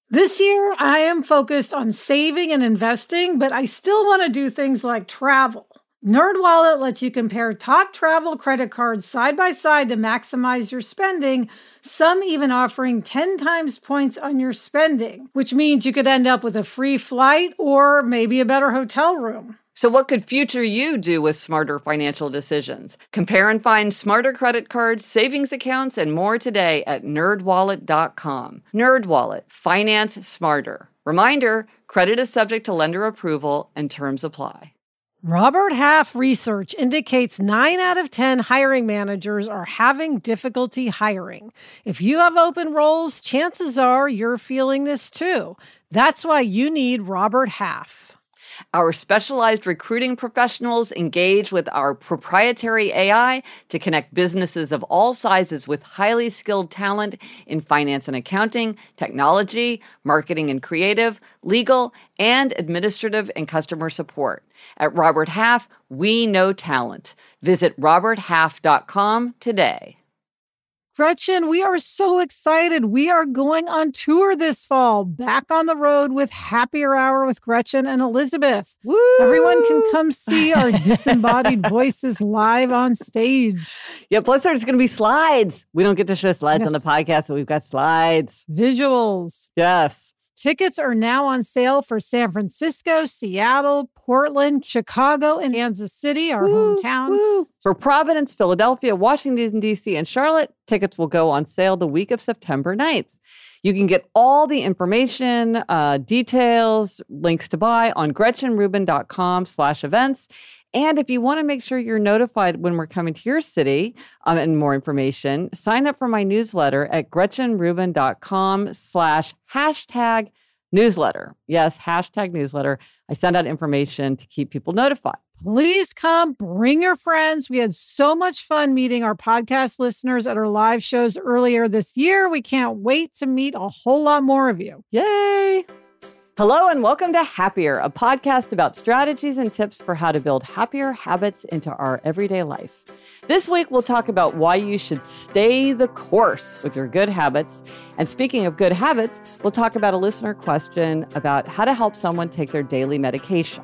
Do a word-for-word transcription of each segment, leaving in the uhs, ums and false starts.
This year, I am focused on saving and investing, but I still want to do things like travel. NerdWallet lets you compare top travel credit cards side by side to maximize your spending, some even offering ten times points on your spending, which means you could end up with a free flight or maybe a better hotel room. So what could future you do with smarter financial decisions? Compare and find smarter credit cards, savings accounts, and more today at nerd wallet dot com. NerdWallet. Finance smarter. Reminder, credit is subject to lender approval and terms apply. Robert Half research indicates nine out of ten hiring managers are having difficulty hiring. If you have open roles, chances are you're feeling this too. That's why you need Robert Half. Our specialized recruiting professionals engage with our proprietary A I to connect businesses of all sizes with highly skilled talent in finance and accounting, technology, marketing and creative, legal, and administrative and customer support. At Robert Half, we know talent. Visit robert half dot com today. Gretchen, we are so excited. We are going on tour this fall, back on the road with Happier Hour with Gretchen and Elizabeth. Woo! Everyone can come see our disembodied voices live on stage. Yeah, plus there's going to be slides. We don't get to show slides Yes. on the podcast, but we've got slides. Visuals. Yes. Tickets are now on sale for San Francisco, Seattle, Portland, Chicago, and Kansas City, our Woo, hometown. woo. For Providence, Philadelphia, Washington, D C, and Charlotte, tickets will go on sale the week of September ninth. You can get all the information, uh, details, links to buy on gretchenrubin.com slash events. And if you want to make sure you're notified when we're coming to your city um, and more information, sign up for my newsletter at gretchenrubin.com slash hashtag newsletter. Yes, hashtag newsletter. I send out information to keep people notified. Please come, bring your friends. We had so much fun meeting our podcast listeners at our live shows earlier this year. We can't wait to meet a whole lot more of you. Yay! Hello and welcome to Happier, a podcast about strategies and tips for how to build happier habits into our everyday life. This week, we'll talk about why you should stay the course with your good habits. And speaking of good habits, we'll talk about a listener question about how to help someone take their daily medication.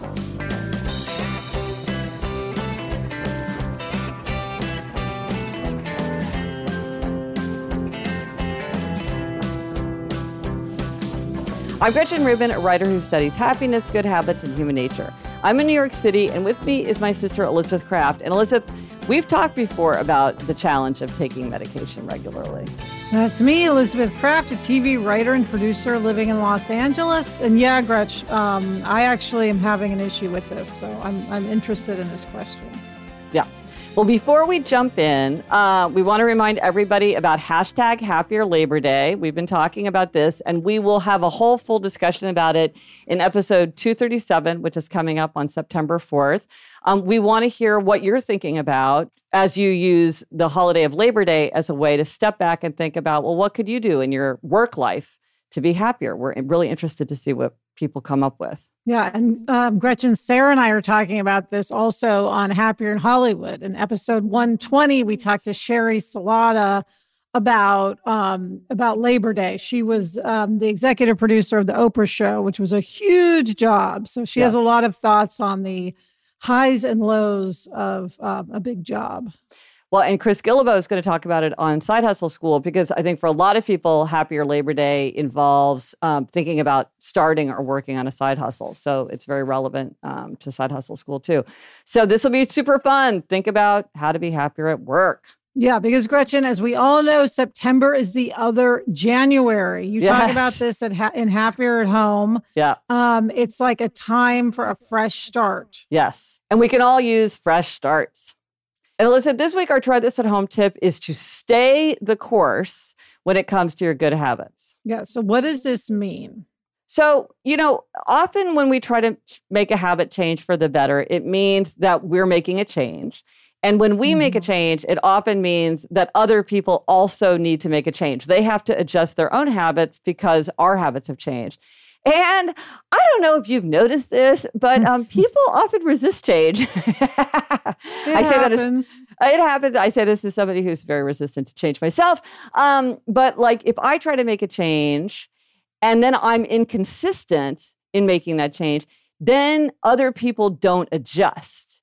I'm Gretchen Rubin, a writer who studies happiness, good habits, and human nature. I'm in New York City, and with me is my sister, Elizabeth Kraft. And Elizabeth, we've talked before about the challenge of taking medication regularly. That's me, Elizabeth Kraft, a T V writer and producer living in Los Angeles. And yeah, Gretch, um, I actually am having an issue with this, so I'm, I'm interested in this question. Yeah. Well, before we jump in, uh, we want to remind everybody about hashtag Happier Labor Day. We've been talking about this, and we will have a whole full discussion about it in episode two thirty-seven, which is coming up on September fourth. Um, we want to hear what you're thinking about as you use the holiday of Labor Day as a way to step back and think about, well, what could you do in your work life to be happier? We're really interested to see what people come up with. Yeah, and um, Gretchen, Sarah and I are talking about this also on Happier in Hollywood. In episode one twenty, we talked to Sherry Salata about um, about Labor Day. She was um, the executive producer of The Oprah Show, which was a huge job. So she Yes. has a lot of thoughts on the highs and lows of uh, a big job. Well, and Chris Guillebeau is going to talk about it on Side Hustle School, because I think for a lot of people, Happier Labor Day involves um, thinking about starting or working on a side hustle. So it's very relevant um, to Side Hustle School, too. So this will be super fun. Think about how to be happier at work. Yeah, because Gretchen, as we all know, September is the other January. You Yes. talk about this at ha- in Happier at Home. Yeah. Um, it's like a time for a fresh start. Yes. And we can all use fresh starts. And Elizabeth, this week, our Try This at Home tip is to stay the course when it comes to your good habits. Yeah. So what does this mean? So, you know, often when we try to make a habit change for the better, it means that we're making a change. And when we mm-hmm. make a change, it often means that other people also need to make a change. They have to adjust their own habits because our habits have changed. And I don't know if you've noticed this, but um, people often resist change. It I say happens. That as, it happens. I say this as somebody who's very resistant to change myself. Um, but like if I try to make a change and then I'm inconsistent in making that change, then other people don't adjust.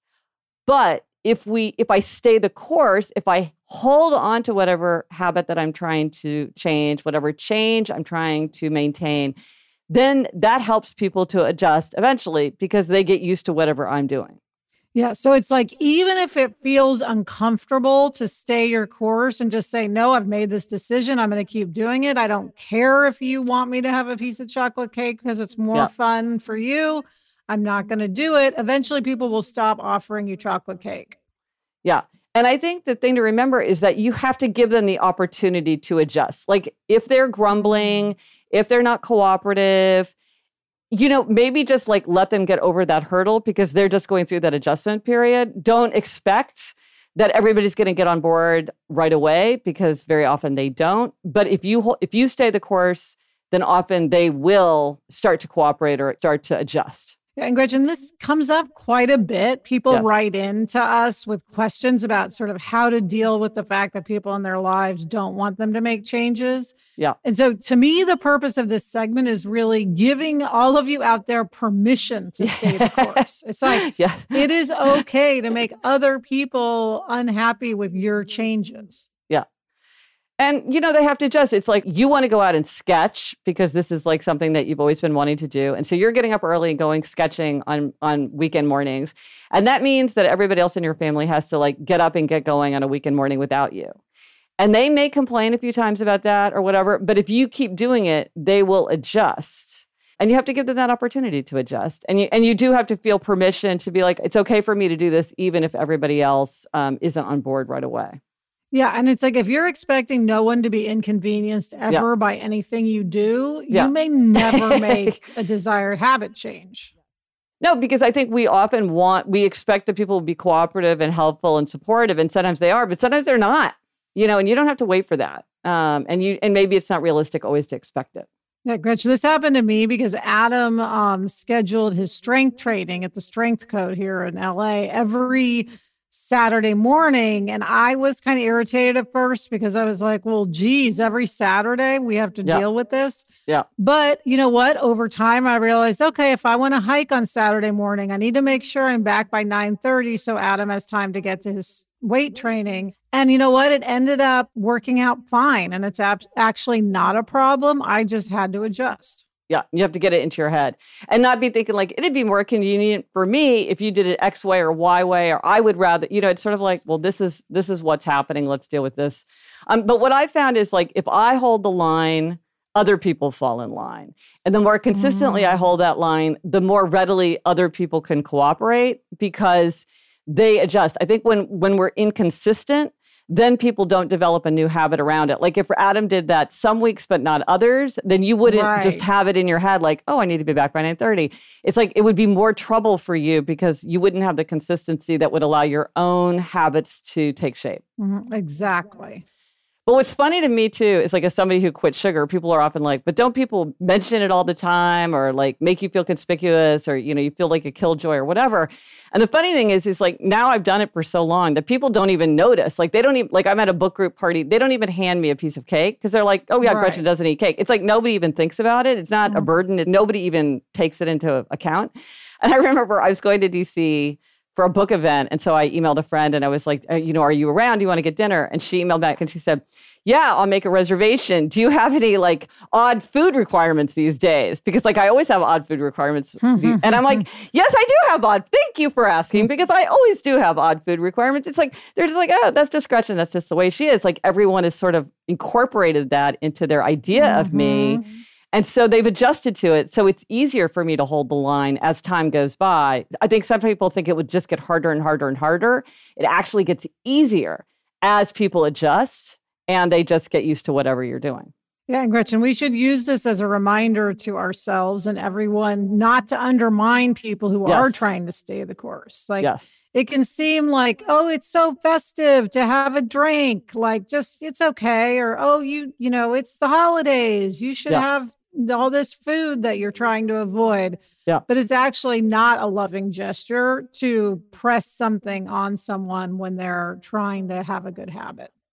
But if we, if I stay the course, if I hold on to whatever habit that I'm trying to change, whatever change I'm trying to maintain, then that helps people to adjust eventually because they get used to whatever I'm doing. Yeah. So it's like, even if it feels uncomfortable to stay your course and just say, no, I've made this decision. I'm going to keep doing it. I don't care if you want me to have a piece of chocolate cake because it's more Yeah. fun for you. I'm not going to do it. Eventually people will stop offering you chocolate cake. Yeah. And I think the thing to remember is that you have to give them the opportunity to adjust. Like if they're grumbling, if they're not cooperative, you know, maybe just like let them get over that hurdle because they're just going through that adjustment period. Don't expect that everybody's going to get on board right away because very often they don't. But if you if you stay the course, then often they will start to cooperate or start to adjust. Yeah, and Gretchen, this comes up quite a bit. People Yes. write in to us with questions about sort of how to deal with the fact that people in their lives don't want them to make changes. Yeah. And so to me, the purpose of this segment is really giving all of you out there permission to stay the course. It's like, Yeah. it is okay to make other people unhappy with your changes. Yeah. And, you know, they have to adjust. It's like you want to go out and sketch because this is like something that you've always been wanting to do. And so you're getting up early and going sketching on, on weekend mornings. And that means that everybody else in your family has to like get up and get going on a weekend morning without you. And they may complain a few times about that or whatever. But if you keep doing it, they will adjust. And you have to give them that opportunity to adjust. And you, and you do have to feel permission to be like, it's okay for me to do this, even if everybody else um, isn't on board right away. Yeah. And it's like, if you're expecting no one to be inconvenienced ever Yeah. by anything you do, Yeah. you may never make a desired habit change. No, because I think we often want, we expect that people will be cooperative and helpful and supportive, and sometimes they are, but sometimes they're not, you know, and you don't have to wait for that. Um, and you, and maybe it's not realistic always to expect it. Yeah, Gretchen, this happened to me because Adam um, scheduled his strength training at the Strength Code here in L A every Saturday morning. And I was kind of irritated at first because I was like, well, geez, every Saturday we have to Yeah. deal with this. Yeah. But you know what? Over time, I realized, okay, if I want to hike on Saturday morning, I need to make sure I'm back by nine thirty so Adam has time to get to his weight training. And you know what? It ended up working out fine. And it's ab- actually not a problem. I just had to adjust. Yeah, you have to get it into your head and not be thinking like, it'd be more convenient for me if you did it X way or Y way, or I would rather, you know, it's sort of like, well, this is, this is what's happening. Let's deal with this. Um, but what I found is like, if I hold the line, other people fall in line. And the more consistently I hold that line, the more readily other people can cooperate because they adjust. I think when, when we're inconsistent, then people don't develop a new habit around it. Like if Adam did that some weeks, but not others, then you wouldn't Right. just have it in your head like, oh, I need to be back by nine thirty. It's like, it would be more trouble for you because you wouldn't have the consistency that would allow your own habits to take shape. Mhm, exactly. But what's funny to me too is like as somebody who quit sugar, people are often like, but don't people mention it all the time or like make you feel conspicuous or, you know, you feel like a killjoy or whatever. And the funny thing is, is like now I've done it for so long that people don't even notice. Like they don't even, like I'm at a book group party, they don't even hand me a piece of cake because they're like, oh yeah, Right. Gretchen doesn't eat cake. It's like nobody even thinks about it. It's not a Mhm. burden. Nobody even takes it into account. And I remember I was going to D C for a book event. And so I emailed a friend and I was like, uh, you know, are you around? Do you want to get dinner? And she emailed back and she said, yeah, I'll make a reservation. Do you have any like odd food requirements these days? Because like I always have odd food requirements. And I'm like, yes, I do have odd. Thank you for asking because I always do have odd food requirements. It's like, they're just like, oh, that's just Gretchen. That's just the way she is. Like everyone has sort of incorporated that into their idea mm-hmm. of me. And so they've adjusted to it. So it's easier for me to hold the line as time goes by. I think some people think it would just get harder and harder and harder. It actually gets easier as people adjust and they just get used to whatever you're doing. Yeah, and Gretchen, we should use this as a reminder to ourselves and everyone not to undermine people who Yes. are trying to stay the course. Like Yes. it can seem like, oh, it's so festive to have a drink. Like just, it's okay. Or, oh, you, you know, it's the holidays. You should Yeah. have all this food that you're trying to avoid. Yeah. But it's actually not a loving gesture to press something on someone when they're trying to have a good habit.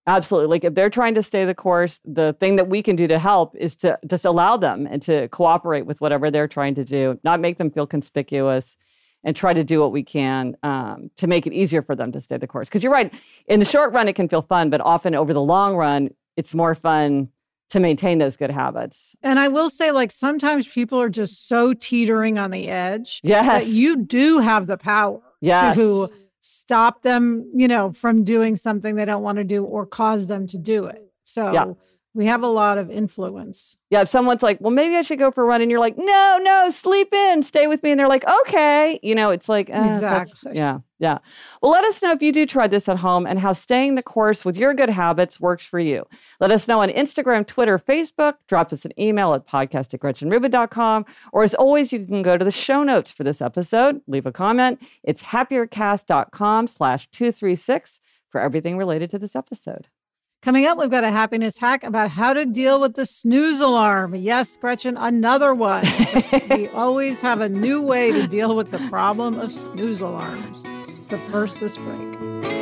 Absolutely. Like if they're trying to stay the course, the thing that we can do to help is to just allow them and to cooperate with whatever they're trying to do, not make them feel conspicuous, and try to do what we can um, to make it easier for them to stay the course. Because you're right, in the short run, it can feel fun, but often over the long run, it's more fun to maintain those good habits. And I will say, like, sometimes people are just so teetering on the edge yes. that you do have the power yes. to stop them, you know, from doing something they don't want to do or cause them to do it. So yeah. we have a lot of influence. Yeah, if someone's like, well, maybe I should go for a run, and you're like, no, no, sleep in, stay with me. And they're like, okay. You know, it's like, uh, exactly. Yeah, yeah. Well, let us know if you do try this at home and how staying the course with your good habits works for you. Let us know on Instagram, Twitter, Facebook. Drop us an email at podcast at gretchen rubin dot com. Or as always, you can go to the show notes for this episode. Leave a comment. It's happiercast.com slash 236 for everything related to this episode. Coming up, we've got a happiness hack about how to deal with the snooze alarm. Yes, Gretchen, another one. We always have a new way to deal with the problem of snooze alarms. But first, this break.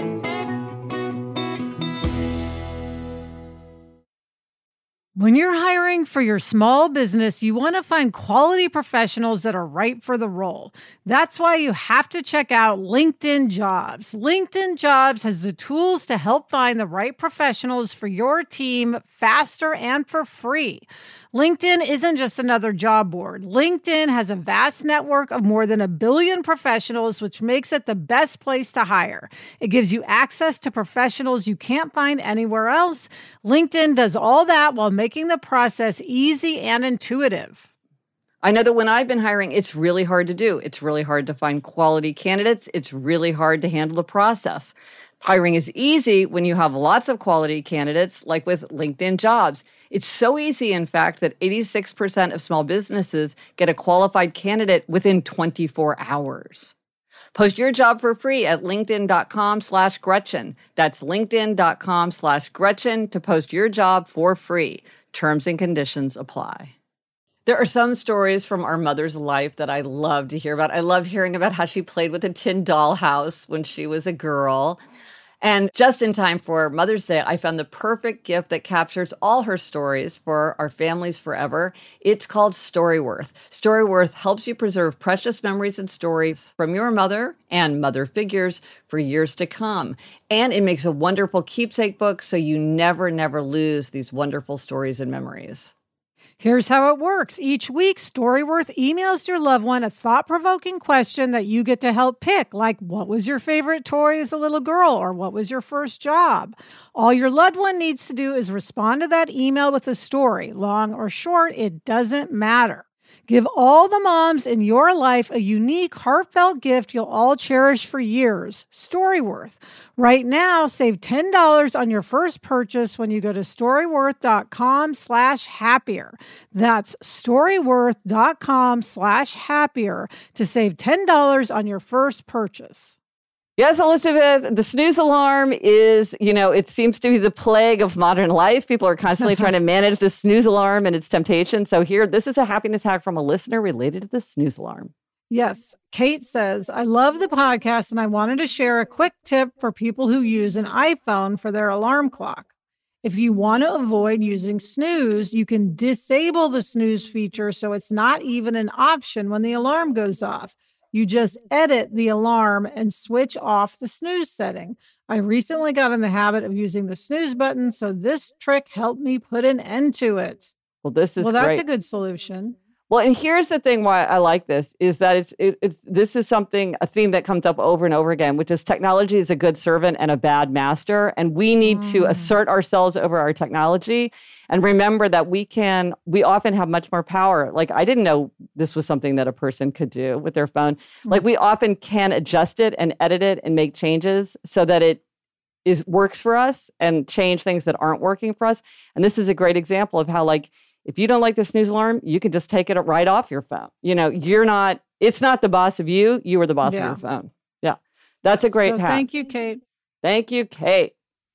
When you're hiring for your small business, you want to find quality professionals that are right for the role. That's why you have to check out LinkedIn Jobs. LinkedIn Jobs has the tools to help find the right professionals for your team faster and for free. LinkedIn isn't just another job board. LinkedIn has a vast network of more than a billion professionals, which makes it the best place to hire. It gives you access to professionals you can't find anywhere else. LinkedIn does all that while making the process easy and intuitive. I know that when I've been hiring, it's really hard to do. It's really hard to find quality candidates. It's really hard to handle the process. Hiring is easy when you have lots of quality candidates, like with LinkedIn Jobs. It's so easy, in fact, that eighty-six percent of small businesses get a qualified candidate within twenty-four hours. Post your job for free at linkedin.com slash Gretchen. That's linkedin.com slash Gretchen to post your job for free. Terms and conditions apply. There are some stories from our mother's life that I love to hear about. I love hearing about how she played with a tin dollhouse when she was a girl. And just in time for Mother's Day, I found the perfect gift that captures all her stories for our families forever. It's called Storyworth. Storyworth helps you preserve precious memories and stories from your mother and mother figures for years to come. And it makes a wonderful keepsake book so you never, never lose these wonderful stories and memories. Here's how it works. Each week, Storyworth emails your loved one a thought-provoking question that you get to help pick, like what was your favorite toy as a little girl, or what was your first job? All your loved one needs to do is respond to that email with a story. Long or short, it doesn't matter. Give all the moms in your life a unique, heartfelt gift you'll all cherish for years. Storyworth. Right now, save ten dollars on your first purchase when you go to storyworth.com slash happier. That's storyworth.com slash happier to save ten dollars on your first purchase. Yes, Elizabeth, the snooze alarm is, you know, it seems to be the plague of modern life. People are constantly trying to manage the snooze alarm and its temptation. So here, this is a happiness hack from a listener related to the snooze alarm. Yes. Kate says, I love the podcast and I wanted to share a quick tip for people who use an iPhone for their alarm clock. If you want to avoid using snooze, you can disable the snooze feature so it's not even an option when the alarm goes off. You just edit the alarm and switch off the snooze setting. I recently got in the habit of using the snooze button, so this trick helped me put an end to it. Well, this is Well, that's great. a good solution. Well, and here's the thing why I like this is that it's, it, it's this is something, a theme that comes up over and over again, which is technology is a good servant and a bad master. And we need mm. to assert ourselves over our technology and remember that we can, we often have much more power. Like, I didn't know this was something that a person could do with their phone. Mm. Like, we often can adjust it and edit it and make changes so that it is works for us and change things that aren't working for us. And this is a great example of how, like, if you don't like the snooze alarm, you can just take it right off your phone. You know, you're not, it's not the boss of you. You are the boss yeah. of your phone. Yeah. That's a great so hack. Thank you, Kate. Thank you, Kate.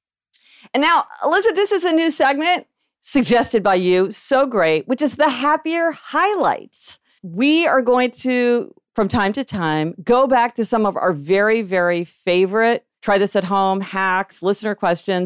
And now, Elizabeth, this is a new segment suggested by you. So great, which is the Happier Highlights. We are going to, from time to time, go back to some of our very, very favorite, try this at home, hacks, listener questions.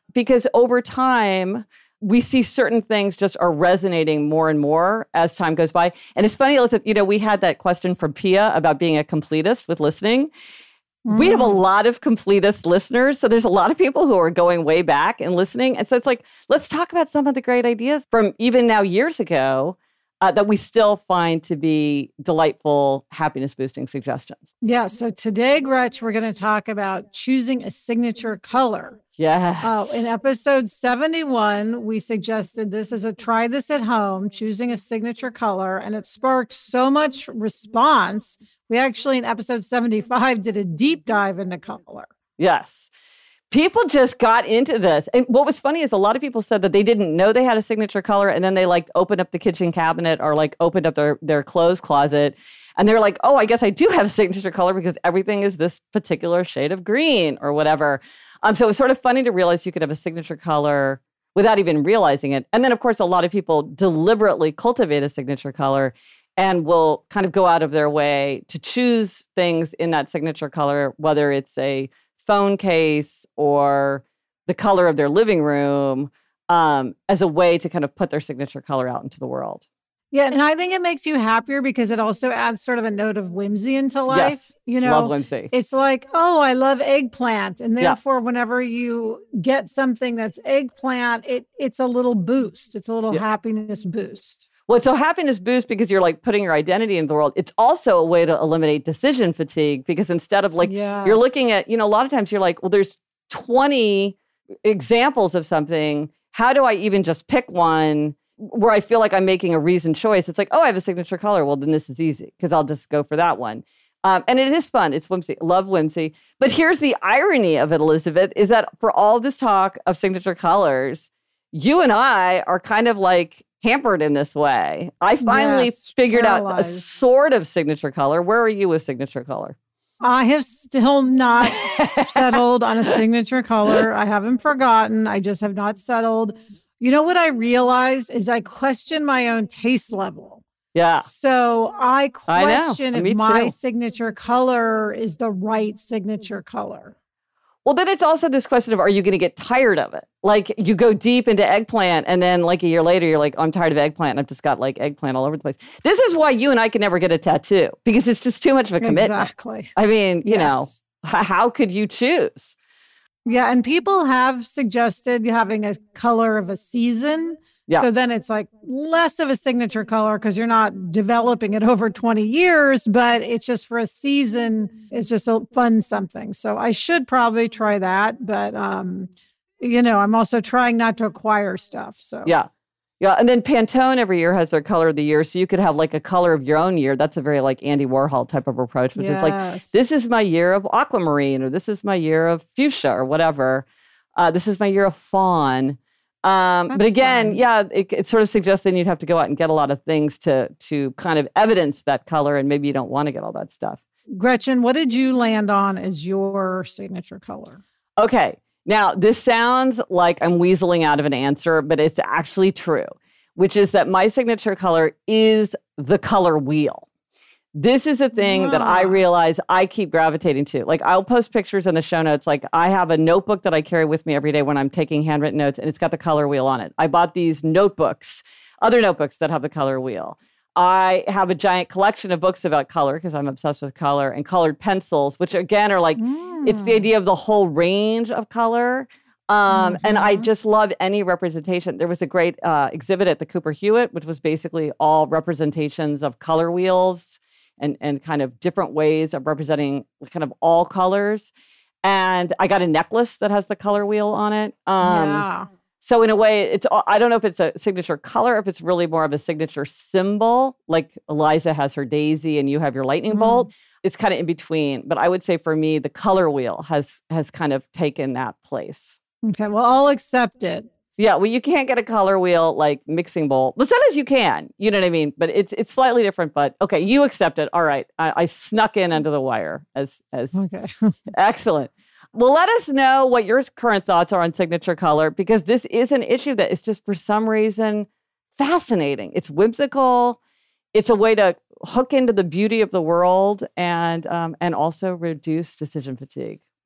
because over time, we see certain things just are resonating more and more as time goes by. And it's funny, Elizabeth, you know, we had that question from Pia about being a completist with listening. Mm. We have a lot of completist listeners. So there's a lot of people who are going way back and listening. And so it's like, let's talk about some of the great ideas from even now years ago uh, that we still find to be delightful, happiness-boosting suggestions. Yeah. So today, Gretch, we're going to talk about choosing a signature color. Yes. Uh, in episode seventy-one, we suggested this as a try this at home, choosing a signature color, and it sparked so much response. We actually, in episode seventy-five, did a deep dive into color. Yes. People just got into this. And what was funny is a lot of people said that they didn't know they had a signature color, and then they like opened up the kitchen cabinet or like opened up their, their clothes closet. And they're like, oh, I guess I do have a signature color because everything is this particular shade of green or whatever. Um, so it was sort of funny to realize you could have a signature color without even realizing it. And then, of course, a lot of people deliberately cultivate a signature color and will kind of go out of their way to choose things in that signature color, whether it's a phone case or the color of their living room, um, as a way to kind of put their signature color out into the world. Yeah, and I think it makes you happier because it also adds sort of a note of whimsy into life. Yes, you know, love whimsy. It's like, oh, I love eggplant. And therefore, yeah. whenever you get something that's eggplant, it it's a little boost. It's a little yeah. happiness boost. Well, it's a happiness boost because you're like putting your identity into the world. It's also a way to eliminate decision fatigue because instead of like, yes. you're looking at, you know, a lot of times you're like, well, there's twenty examples of something. How do I even just pick one where I feel like I'm making a reasoned choice? It's like, oh, I have a signature color. Well, then this is easy because I'll just go for that one. Um, and it is fun. It's whimsy. Love whimsy. But here's the irony of it, Elizabeth, is that for all this talk of signature colors, you and I are kind of like hampered in this way. I finally yes, figured paralyzed. out a sort of signature color. Where are you with signature color? I have still not settled on a signature color. I haven't forgotten. I just have not settled. You know what I realized is I question my own taste level. Yeah. So I question I if my too. signature color is the right signature color. Well, then it's also this question of, are you going to get tired of it? Like you go deep into eggplant and then like a year later, you're like, oh, I'm tired of eggplant. And I've just got like eggplant all over the place. This is why you and I can never get a tattoo because it's just too much of a commitment. Exactly. I mean, you yes. know, h- how could you choose? Yeah. And people have suggested having a color of a season. Yeah. So then it's like less of a signature color because you're not developing it over twenty years, but it's just for a season. It's just a fun something. So I should probably try that. But, um, you know, I'm also trying not to acquire stuff. So yeah. Yeah. And then Pantone every year has their color of the year. So you could have like a color of your own year. That's a very like Andy Warhol type of approach, which yes. is like, this is my year of aquamarine or this is my year of fuchsia or whatever. Uh, this is my year of fawn. Um, but again, fun. yeah, it, it sort of suggests then you'd have to go out and get a lot of things to to kind of evidence that color, and maybe you don't want to get all that stuff. Gretchen, what did you land on as your signature color? Okay, now this sounds like I'm weaseling out of an answer, but it's actually true, which is that my signature color is the color wheel. This is a thing wow. that I realize I keep gravitating to. Like I'll post pictures in the show notes. Like I have a notebook that I carry with me every day when I'm taking handwritten notes, and it's got the color wheel on it. I bought these notebooks, other notebooks that have the color wheel. I have a giant collection of books about color because I'm obsessed with color, and colored pencils, which again are like, mm. it's the idea of the whole range of color. Um, mm-hmm. And I just love any representation. There was a great uh, exhibit at the Cooper Hewitt, which was basically all representations of color wheels. And, and kind of different ways of representing kind of all colors. And I got a necklace that has the color wheel on it. Um, yeah. So in a way, it's I don't know if it's a signature color, if it's really more of a signature symbol, like Eliza has her daisy and you have your lightning mm. bolt. It's kind of in between. But I would say for me, the color wheel has has kind of taken that place. Okay, well, I'll accept it. Yeah, well, you can't get a color wheel like mixing bowl. Well, sometimes you can, you know what I mean? But it's it's slightly different. But okay, you accept it. All right, I, I snuck in under the wire as as okay. Excellent. Well, let us know what your current thoughts are on signature color because this is an issue that is just for some reason fascinating. It's whimsical. It's a way to hook into the beauty of the world and um, and also reduce decision fatigue.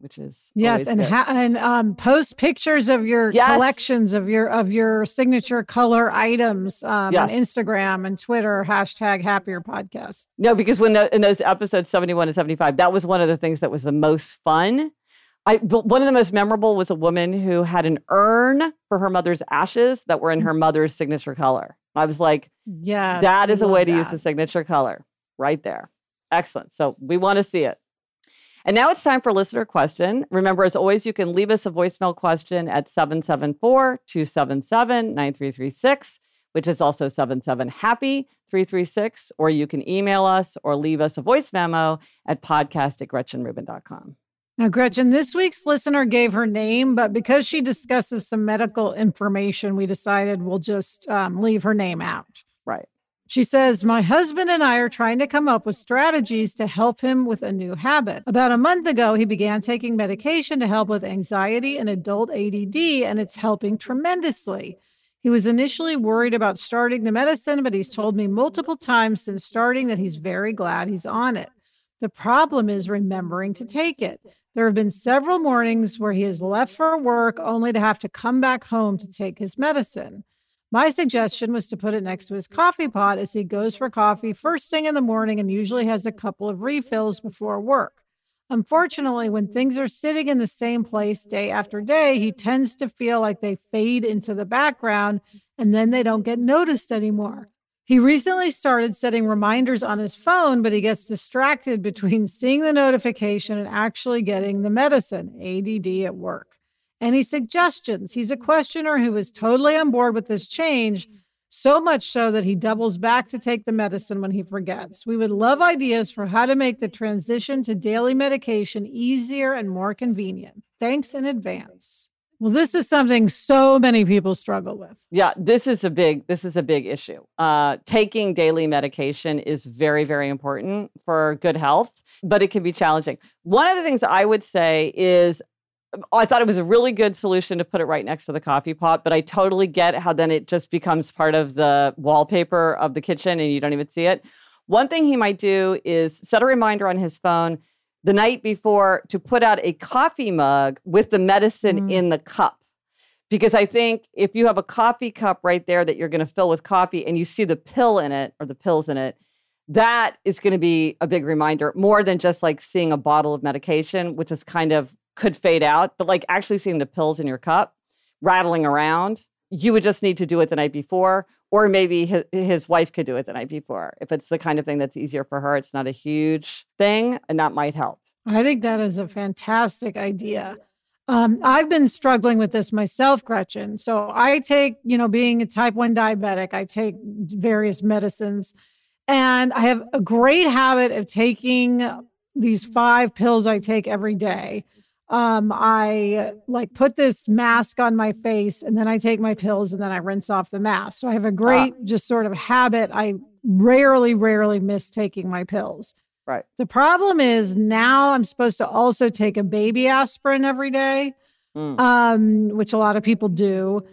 which is yes, and ha- and um, post pictures of your yes. collections of your of your signature color items um, yes. on Instagram and Twitter. Hashtag Happier Podcast. No, because when the, in those episodes seventy-one and seventy-five, that was one of the things that was the most fun. I one of the most memorable was a woman who had an urn for her mother's ashes that were in her mother's signature color. I was like, "Yeah, that is a way to that. use the signature color right there." Excellent. So we want to see it. And now it's time for listener question. Remember, as always, you can leave us a voicemail question at seven seven four, two seven seven, nine three three six, which is also seven seven happy three three six, or you can email us or leave us a voice memo at podcast at gretchen rubin dot com. Now, Gretchen, this week's listener gave her name, but because she discusses some medical information, we decided we'll just um, leave her name out. Right. She says, my husband and I are trying to come up with strategies to help him with a new habit. About a month ago, he began taking medication to help with anxiety and adult A D D, and it's helping tremendously. He was initially worried about starting the medicine, but he's told me multiple times since starting that he's very glad he's on it. The problem is remembering to take it. There have been several mornings where he has left for work only to have to come back home to take his medicine. My suggestion was to put it next to his coffee pot as he goes for coffee first thing in the morning and usually has a couple of refills before work. Unfortunately, when things are sitting in the same place day after day, he tends to feel like they fade into the background and then they don't get noticed anymore. He recently started setting reminders on his phone, but he gets distracted between seeing the notification and actually getting the medicine, A D D at work. Any suggestions? He's a questioner who is totally on board with this change, so much so that he doubles back to take the medicine when he forgets. We would love ideas for how to make the transition to daily medication easier and more convenient. Thanks in advance. Well, this is something so many people struggle with. Yeah, this is a big, this is a big issue. Uh, taking daily medication is very, very important for good health, but it can be challenging. One of the things I would say is, I thought it was a really good solution to put it right next to the coffee pot, but I totally get how then it just becomes part of the wallpaper of the kitchen and you don't even see it. One thing he might do is set a reminder on his phone the night before to put out a coffee mug with the medicine mm. in the cup. Because I think if you have a coffee cup right there that you're going to fill with coffee and you see the pill in it or the pills in it, that is going to be a big reminder, more than just like seeing a bottle of medication, which is kind of could fade out, but like actually seeing the pills in your cup rattling around, you would just need to do it the night before, or maybe his, his wife could do it the night before. If it's the kind of thing that's easier for her, it's not a huge thing, and that might help. I think that is a fantastic idea. Um, I've been struggling with this myself, Gretchen. So I take, you know, being a type one diabetic, I take various medicines, and I have a great habit of taking these five pills I take every day. Um, I like put this mask on my face and then I take my pills and then I rinse off the mask. So I have a great ah. just sort of habit. I rarely, rarely miss taking my pills. Right. The problem is now I'm supposed to also take a baby aspirin every day, mm. um, which a lot of people do.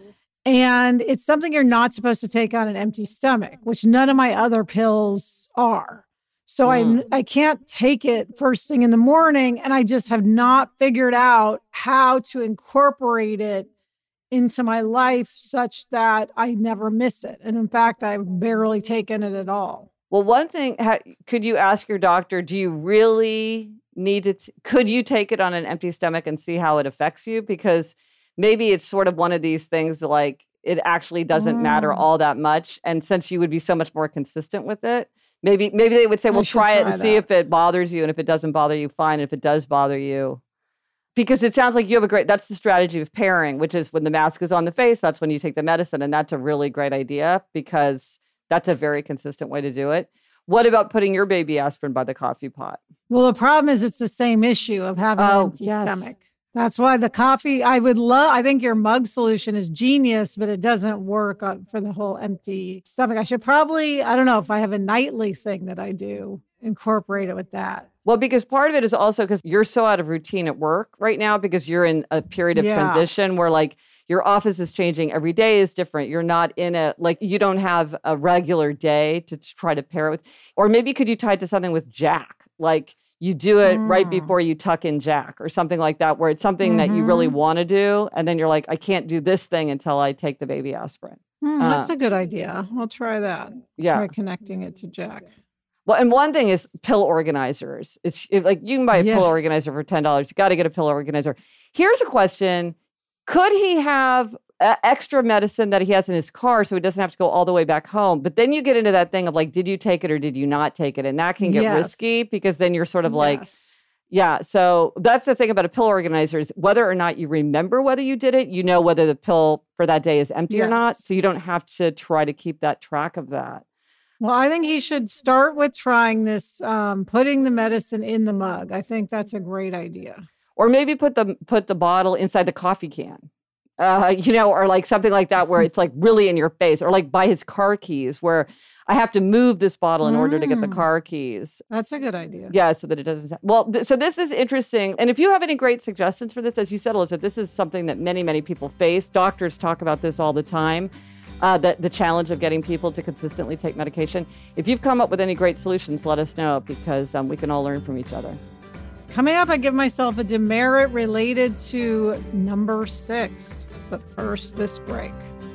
And it's something you're not supposed to take on an empty stomach, which none of my other pills are. So mm. I I can't take it first thing in the morning, and I just have not figured out how to incorporate it into my life such that I never miss it. And in fact, I've barely taken it at all. Well, one thing, ha- could you ask your doctor, do you really need it? T- could you take it on an empty stomach and see how it affects you? Because maybe it's sort of one of these things that, like, it actually doesn't mm. matter all that much. And since you would be so much more consistent with it, Maybe maybe they would say, well, try, try it and that. see if it bothers you. And if it doesn't bother you, fine. And if it does bother you, because it sounds like you have a great, that's the strategy of pairing, which is when the mask is on the face, that's when you take the medicine. And that's a really great idea because that's a very consistent way to do it. What about putting your baby aspirin by the coffee pot? Well, the problem is it's the same issue of having oh, an empty yes. stomach. That's why the coffee, I would love, I think your mug solution is genius, but it doesn't work for the whole empty stomach. I should probably, I don't know if I have a nightly thing that I do, incorporate it with that. Well, because part of it is also because you're so out of routine at work right now because you're in a period of yeah. transition where like your office is changing. Every day is different. You're not in a, like you don't have a regular day to try to pair it with, or maybe could you tie it to something with Jack? Like, you do it Mm. right before you tuck in Jack or something like that, where it's something mm-hmm. that you really want to do. And then you're like, I can't do this thing until I take the baby aspirin. Mm, uh, that's a good idea. I'll try that. Yeah. Try connecting it to Jack. Well, and one thing is pill organizers. It's it, like you can buy a yes. pill organizer for ten dollars. You got to get a pill organizer. Here's a question. Could he have uh, extra medicine that he has in his car so he doesn't have to go all the way back home? But then you get into that thing of like, did you take it or did you not take it? And that can get yes. risky because then you're sort of like, yes. yeah. So that's the thing about a pill organizer is whether or not you remember whether you did it, you know whether the pill for that day is empty yes. or not. So you don't have to try to keep that track of that. Well, I think he should start with trying this, um, putting the medicine in the mug. I think that's a great idea. Or maybe put the put the bottle inside the coffee can, uh, you know, or like something like that where it's like really in your face, or like by his car keys where I have to move this bottle in mm. order to get the car keys. That's a good idea. Yeah, so that it doesn't. Well, th- so this is interesting. And if you have any great suggestions for this, as you said, Elizabeth, this is something that many, many people face. Doctors talk about this all the time. Uh, that the challenge of getting people to consistently take medication. If you've come up with any great solutions, let us know because um, we can all learn from each other. Coming up, I give myself a demerit related to number six. But first, this break.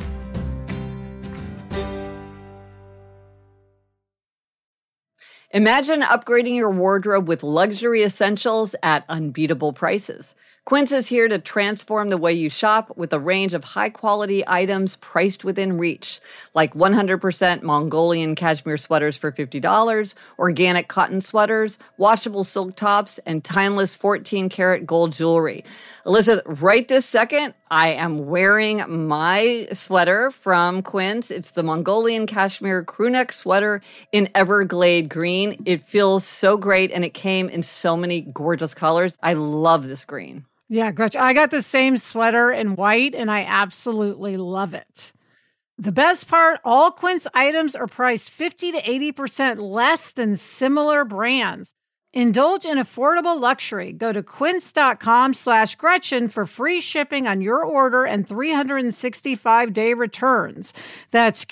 Imagine upgrading your wardrobe with luxury essentials at unbeatable prices. Quince is here to transform the way you shop with a range of high-quality items priced within reach, like one hundred percent Mongolian cashmere sweaters for fifty dollars, organic cotton sweaters, washable silk tops, and timeless fourteen-karat gold jewelry. Elizabeth, right this second, I am wearing my sweater from Quince. It's the Mongolian cashmere crewneck sweater in Everglade green. It feels so great, and it came in so many gorgeous colors. I love this green. Yeah, Gretchen, I got the same sweater in white, and I absolutely love it. The best part, all Quince items are priced fifty to eighty percent less than similar brands. Indulge in affordable luxury. Go to quince.com slash Gretchen for free shipping on your order and three hundred sixty-five day returns. That's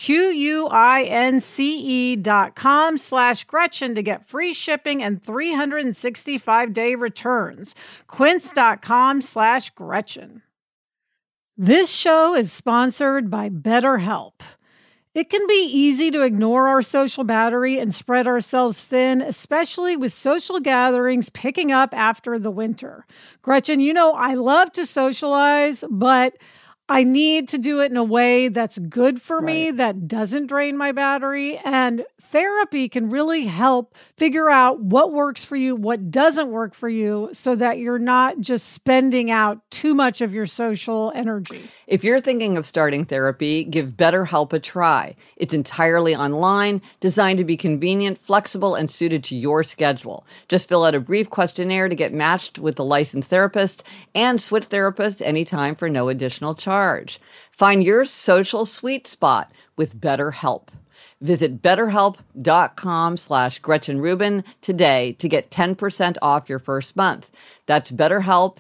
Q-U-I-N-C-E dot com slash Gretchen to get free shipping and three hundred sixty-five day returns. Quince.com slash Gretchen. This show is sponsored by BetterHelp. It can be easy to ignore our social battery and spread ourselves thin, especially with social gatherings picking up after the winter. Gretchen, you know, I love to socialize, but I need to do it in a way that's good for right. me, that doesn't drain my battery. And therapy can really help figure out what works for you, what doesn't work for you, so that you're not just spending out too much of your social energy. If you're thinking of starting therapy, give BetterHelp a try. It's entirely online, designed to be convenient, flexible, and suited to your schedule. Just fill out a brief questionnaire to get matched with a licensed therapist and switch therapists anytime for no additional charge. Find your social sweet spot with BetterHelp. Visit betterhelp.com slash Gretchen Rubin today to get ten percent off your first month. That's BetterHelp,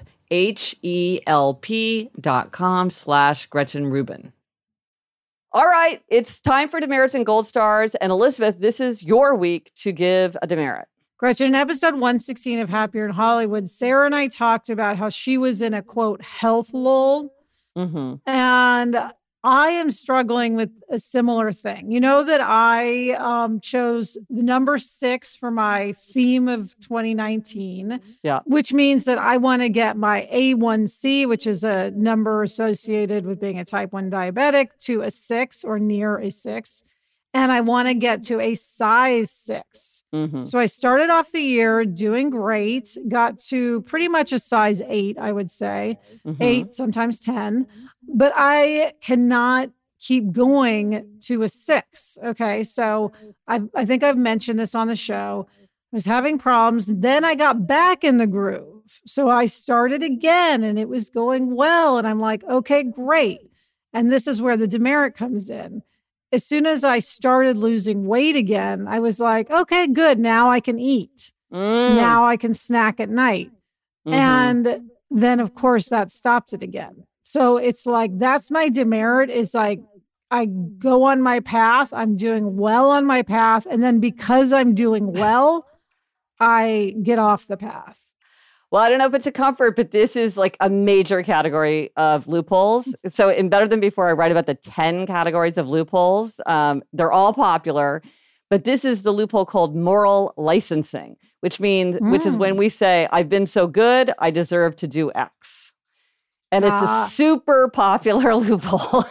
H-E-L-P dot com slash Gretchen Rubin. All right, it's time for demerits and gold stars. And Elizabeth, this is your week to give a demerit. Gretchen, in episode one sixteen of Happier in Hollywood, Sarah and I talked about how she was in a, quote, health lull. Mm-hmm. And I am struggling with a similar thing. You know that I um, chose the number six for my theme of twenty nineteen, yeah, which means that I want to get my A one C, which is a number associated with being a type one diabetic, to a six or near a six. And I want to get to a size six. Mm-hmm. So I started off the year doing great, got to pretty much a size eight, I would say, mm-hmm. eight, sometimes ten. But I cannot keep going to a six. Okay. So I, I think I've mentioned this on the show. I was having problems. Then I got back in the groove. So I started again and it was going well. And I'm like, okay, great. And this is where the demerit comes in. As soon as I started losing weight again, I was like, okay, good. Now I can eat. Mm. Now I can snack at night. Mm-hmm. And then, of course, that stopped it again. So it's like, that's my demerit, is like, I go on my path. I'm doing well on my path. And then because I'm doing well, I get off the path? Well, I don't know if it's a comfort, but this is like a major category of loopholes. So in Better Than Before, I write about the ten categories of loopholes. Um, they're all popular, but this is the loophole called moral licensing, which means, mm. which is when we say, I've been so good, I deserve to do X. And it's uh, a super popular loophole.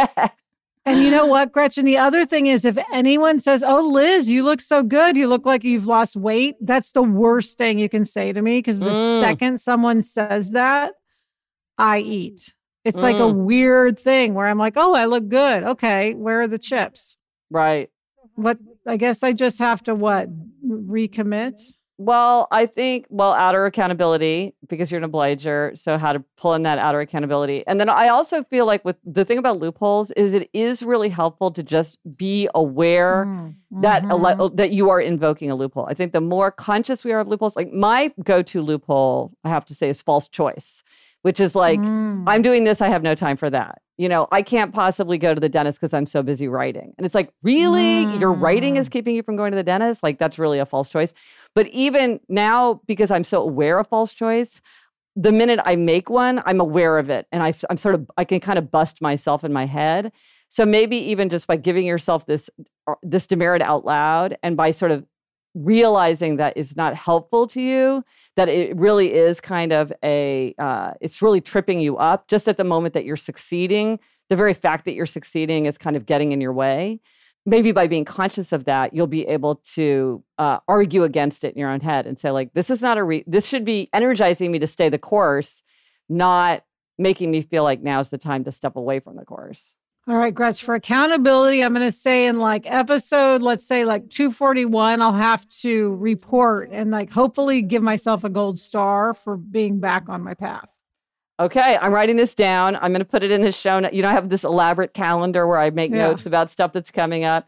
And you know what, Gretchen? The other thing is if anyone says, oh, Liz, you look so good. You look like you've lost weight. That's the worst thing you can say to me because the mm. second someone says that, I eat. It's mm. like a weird thing where I'm like, oh, I look good. Okay, where are the chips? Right. What? I guess I just have to, what, recommit? Well, I think, well, outer accountability, because you're an obliger. So how to pull in that outer accountability. And then I also feel like with the thing about loopholes is it is really helpful to just be aware mm-hmm. that a, that you are invoking a loophole. I think the more conscious we are of loopholes, like my go-to loophole, I have to say, is false choice, which is like, mm. I'm doing this, I have no time for that. You know, I can't possibly go to the dentist because I'm so busy writing. And it's like, really? Mm. Your writing is keeping you from going to the dentist? Like, that's really a false choice. But even now, because I'm so aware of false choice, the minute I make one, I'm aware of it. And I, I'm sort of, I can kind of bust myself in my head. So maybe even just by giving yourself this, this demerit out loud and by sort of realizing that it's not helpful to you, that it really is kind of a, uh, it's really tripping you up just at the moment that you're succeeding. The very fact that you're succeeding is kind of getting in your way. Maybe by being conscious of that, you'll be able to uh, argue against it in your own head and say, like, this is not a, re- this should be energizing me to stay the course, not making me feel like now's the time to step away from the course. All right, Gretch, for accountability, I'm going to say in like episode, let's say like two forty-one, I'll have to report and like hopefully give myself a gold star for being back on my path. Okay, I'm writing this down. I'm going to put it in the show notes. You know, I have this elaborate calendar where I make yeah. notes about stuff that's coming up.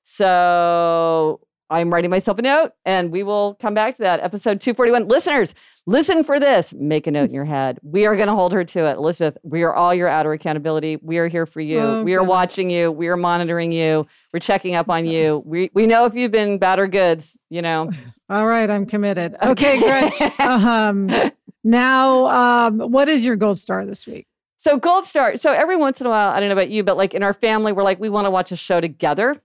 So I'm writing myself a note and we will come back to that. Episode two forty-one. Listeners, listen for this. Make a note in your head. We are going to hold her to it. Elizabeth, we are all your outer accountability. We are here for you. Oh, we are goodness. watching you. We are monitoring you. We're checking up on you. We we know if you've been bad or goods, you know. All right, I'm committed. Okay, Gretch. um, now, um, what is your gold star this week? So gold star. So every once in a while, I don't know about you, but like in our family, we're like, we want to watch a show together.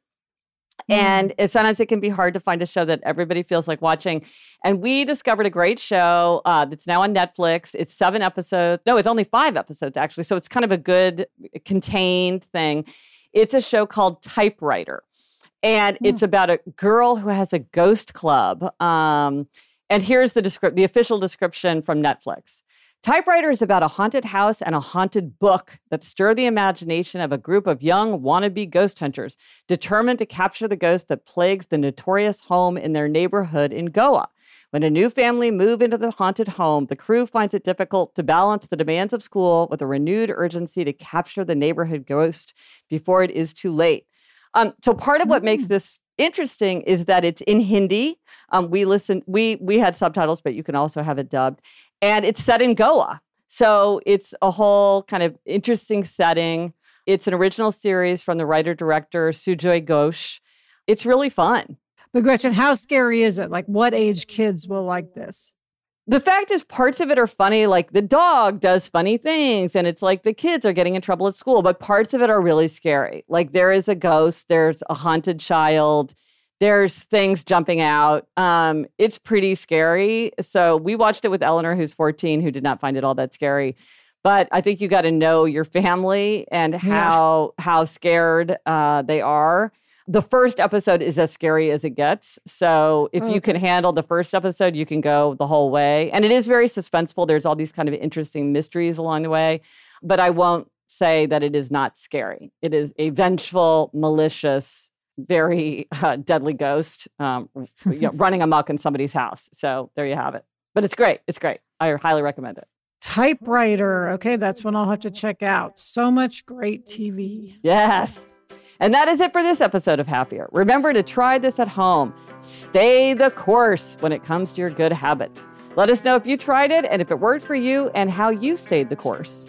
And it, sometimes it can be hard to find a show that everybody feels like watching. And we discovered a great show uh, that's now on Netflix. It's seven episodes. No, it's only five episodes, actually. So it's kind of a good contained thing. It's a show called Typewriter. And mm. it's about a girl who has a ghost club. Um, and here's the descrip- the official description from Netflix. Typewriter is about a haunted house and a haunted book that stir the imagination of a group of young wannabe ghost hunters determined to capture the ghost that plagues the notorious home in their neighborhood in Goa. When a new family move into the haunted home, the crew finds it difficult to balance the demands of school with a renewed urgency to capture the neighborhood ghost before it is too late. Um, so part of what makes this interesting is that it's in Hindi. Um, we listen, we we had subtitles, but you can also have it dubbed. And it's set in Goa. So it's a whole kind of interesting setting. It's an original series from the writer-director Sujoy Ghosh. It's really fun. But Gretchen, how scary is it? Like, what age kids will like this? The fact is, parts of it are funny. Like, the dog does funny things, and it's like the kids are getting in trouble at school. But parts of it are really scary. Like, there is a ghost. There's a haunted child. There's things jumping out. Um, it's pretty scary. So we watched it with Eleanor, who's fourteen, who did not find it all that scary. But I think you got to know your family and how yeah. how scared uh, they are. The first episode is as scary as it gets. So if okay. you can handle the first episode, you can go the whole way. And it is very suspenseful. There's all these kind of interesting mysteries along the way. But I won't say that it is not scary. It is a vengeful, malicious, very uh, deadly ghost um, you know, running amok in somebody's house. So there you have it. But it's great. It's great. I highly recommend it. Typewriter. Okay, that's one I'll have to check out. So much great T V. Yes. And that is it for this episode of Happier. Remember to try this at home. Stay the course when it comes to your good habits. Let us know if you tried it and if it worked for you and how you stayed the course.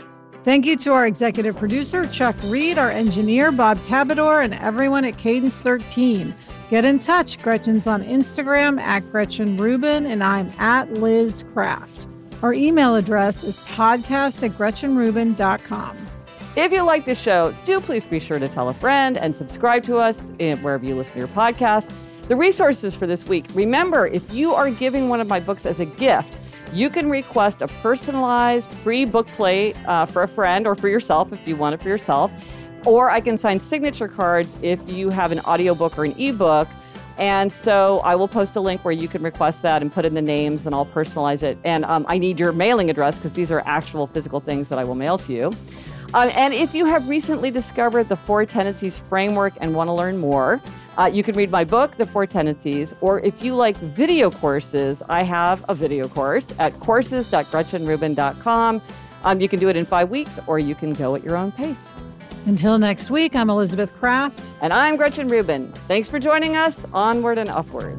Thank you to our executive producer, Chuck Reed, our engineer, Bob Tabador, and everyone at Cadence thirteen. Get in touch. Gretchen's on Instagram at Gretchen Rubin, and I'm at Liz Craft. Our email address is podcast at gretchen rubin dot com. If you like this show, do please be sure to tell a friend and subscribe to us in, wherever you listen to your podcast. The resources for this week. Remember, if you are giving one of my books as a gift, you can request a personalized free book plate uh, for a friend or for yourself if you want it for yourself. Or I can sign signature cards if you have an audiobook or an ebook. And so I will post a link where you can request that and put in the names, and I'll personalize it. And um, I need your mailing address because these are actual physical things that I will mail to you. Um, and if you have recently discovered the Four Tendencies framework and want to learn more, uh, you can read my book, The Four Tendencies. Or if you like video courses, I have a video course at courses dot gretchen rubin dot com. Um, you can do it in five weeks, or you can go at your own pace. Until next week, I'm Elizabeth Craft. And I'm Gretchen Rubin. Thanks for joining us. Onward and upward.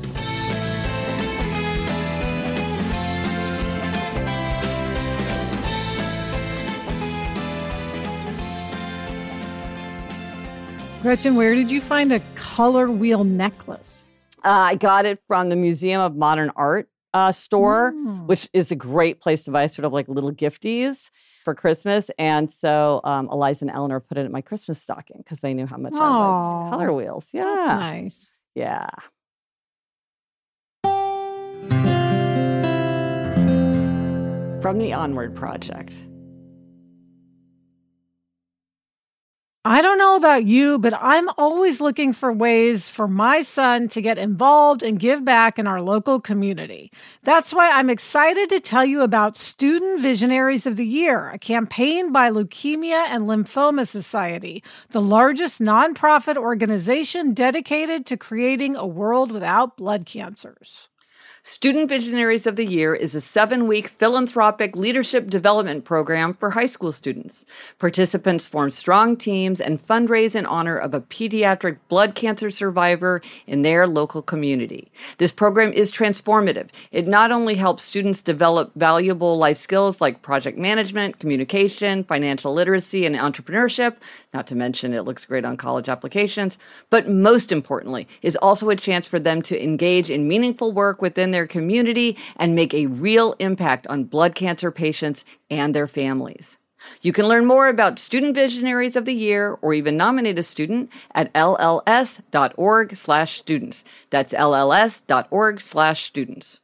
Gretchen, where did you find a color wheel necklace? Uh, I got it from the Museum of Modern Art uh, store, Mm. which is a great place to buy sort of like little gifties for Christmas. And so um, Eliza and Eleanor put it in my Christmas stocking because they knew how much I Aw, liked color wheels. Yeah. That's nice. Yeah. From the Onward Project. I don't know about you, but I'm always looking for ways for my son to get involved and give back in our local community. That's why I'm excited to tell you about Student Visionaries of the Year, a campaign by Leukemia and Lymphoma Society, the largest nonprofit organization dedicated to creating a world without blood cancers. Student Visionaries of the Year is a seven-week philanthropic leadership development program for high school students. Participants form strong teams and fundraise in honor of a pediatric blood cancer survivor in their local community. This program is transformative. It not only helps students develop valuable life skills like project management, communication, financial literacy, and entrepreneurship, not to mention it looks great on college applications, but most importantly, is also a chance for them to engage in meaningful work within their community and make a real impact on blood cancer patients and their families. You can learn more about Student Visionaries of the Year or even nominate a student at L L S dot org slash students. That's L L S dot org slash students.